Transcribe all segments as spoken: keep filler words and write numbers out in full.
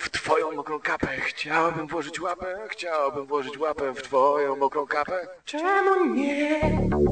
w twoją mokrą kapę. Chciałbym włożyć łapę, chciałbym włożyć łapę w twoją mokrą kapę. Czemu nie?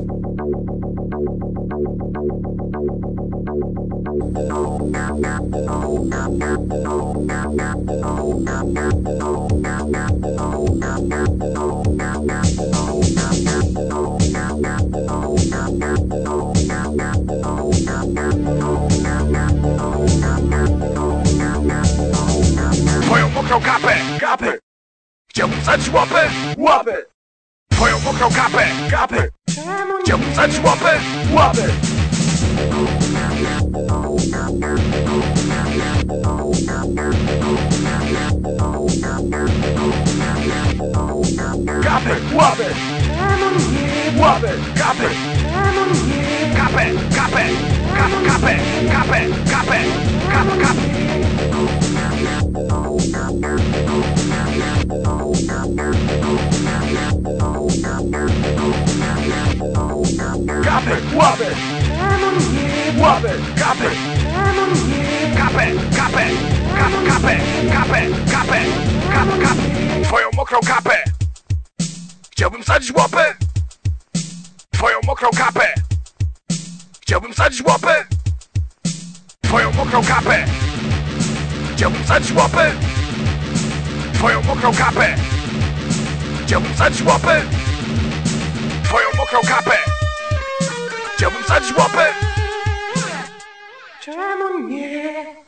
Twoją mokrą kapę, kapę. Chciałbym wsadzić łapę, łapę. Twoją mokrą kapę, kapę. Chciałbym wsadzić łapę, łapę. Kapę, łapę. Łapę, kapę. Kapę, kapę. Kapę, kapę, kapę, kapę, kapę, kapę. Kapę, łapę. Łapę, kapę. Kapę, kapę, kapę, kapę, kapę, kapę, kapę, kapę. Twoją mokrą kapę. Chciałbym wsadzić łapę. Twoją mokrą kapę. Chciałbym wsadzić łapę. Twoją mokrą kapę. Chciałbym wsadzić łapę. Twoją mokrą kapę. Chciałbym wsadzić łapę. Twoją mokrą kapę. Chciałbym wsadzić łapę. Czemu nie?